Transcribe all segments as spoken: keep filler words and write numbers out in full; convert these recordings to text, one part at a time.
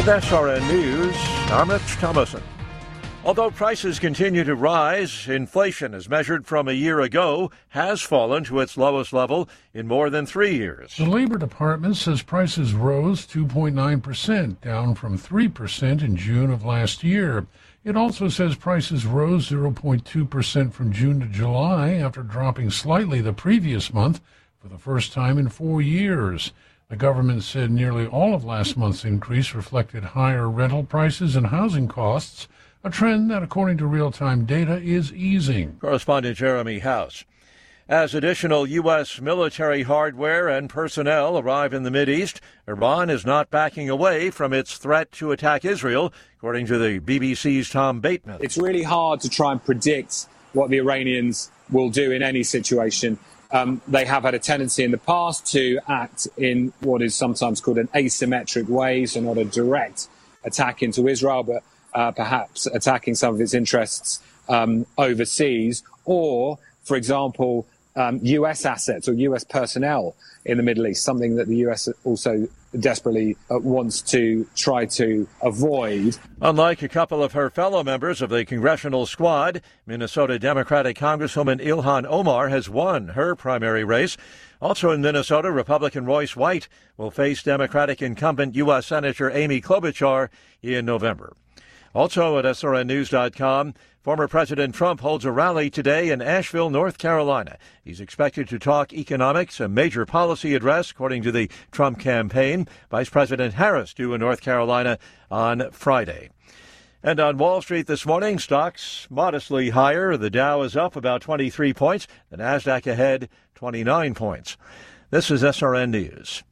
With S R N News, I'm Rich Thomason. Although prices continue to rise, inflation as measured from a year ago has fallen to its lowest level in more than three years. The Labor Department says prices rose two point nine percent, down from three percent in June of last year. It also says prices rose zero point two percent from June to July after dropping slightly the previous month for the first time in four years. The government said nearly all of last month's increase reflected higher rental prices and housing costs, a trend that, according to real-time data, is easing. Correspondent Jeremy House. As additional U S military hardware and personnel arrive in the Mideast, Iran is not backing away from its threat to attack Israel, according to the B B C's Tom Bateman. It's really hard to try and predict what the Iranians will do in any situation. Um, they have had a tendency in the past to act in what is sometimes called an asymmetric way, so not a direct attack into Israel, but uh, perhaps attacking some of its interests um, overseas, or, for example, um, U S assets or U S personnel in the Middle East, something that the U S also desperately uh, wants to try to avoid. Unlike a couple of her fellow members of the congressional squad, Minnesota Democratic Congresswoman Ilhan Omar has won her primary race. Also in Minnesota, Republican Royce White will face Democratic incumbent U S Senator Amy Klobuchar in November. Also at S R N news dot com, former President Trump holds a rally today in Asheville, North Carolina. He's expected to talk economics, a major policy address, according to the Trump campaign. Vice President Harris due in North Carolina on Friday. And on Wall Street this morning, stocks modestly higher. The Dow is up about twenty-three points. The Nasdaq ahead twenty-nine points. This is S R N News.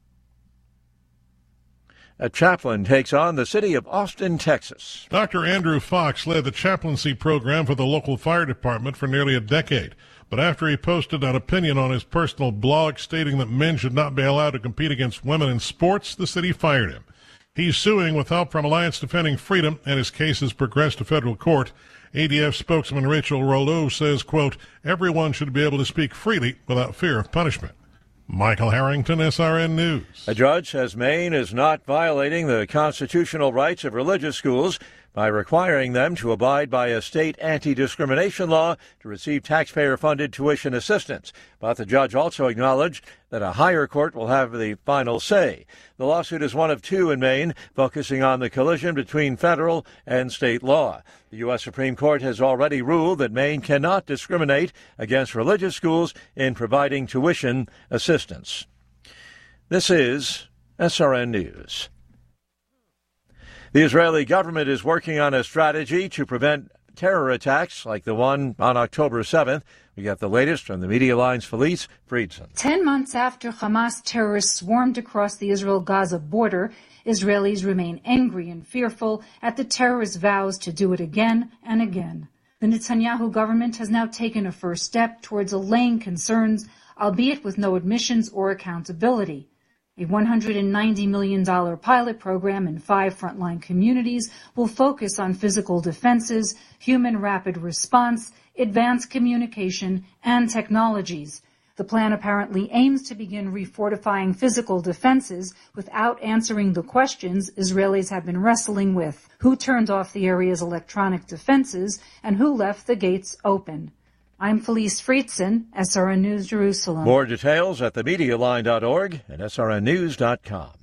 A chaplain takes on the city of Austin, Texas. Doctor Andrew Fox led the chaplaincy program for the local fire department for nearly a decade. But after he posted an opinion on his personal blog stating that men should not be allowed to compete against women in sports, the city fired him. He's suing with help from Alliance Defending Freedom, and his case has progressed to federal court. A D F spokesman Rachel Rouleau says, quote, everyone should be able to speak freely without fear of punishment. Michael Harrington, S R N News. A judge says Maine is not violating the constitutional rights of religious schools by requiring them to abide by a state anti-discrimination law to receive taxpayer-funded tuition assistance. But the judge also acknowledged that a higher court will have the final say. The lawsuit is one of two in Maine, focusing on the collision between federal and state law. The U S Supreme Court has already ruled that Maine cannot discriminate against religious schools in providing tuition assistance. This is S R N News. The Israeli government is working on a strategy to prevent terror attacks like the one on October seventh. We got the latest from the Media Line's Felice Friedson. Ten months after Hamas terrorists swarmed across the Israel-Gaza border, Israelis remain angry and fearful at the terrorists' vows to do it again and again. The Netanyahu government has now taken a first step towards allaying concerns, albeit with no admissions or accountability. A one hundred ninety million dollars pilot program in five frontline communities will focus on physical defenses, human rapid response, advanced communication, and technologies. The plan apparently aims to begin refortifying physical defenses without answering the questions Israelis have been wrestling with. Who turned off the area's electronic defenses and who left the gates open? I'm Felice Friedson, S R N News Jerusalem. More details at the media line dot org and S R N news dot com.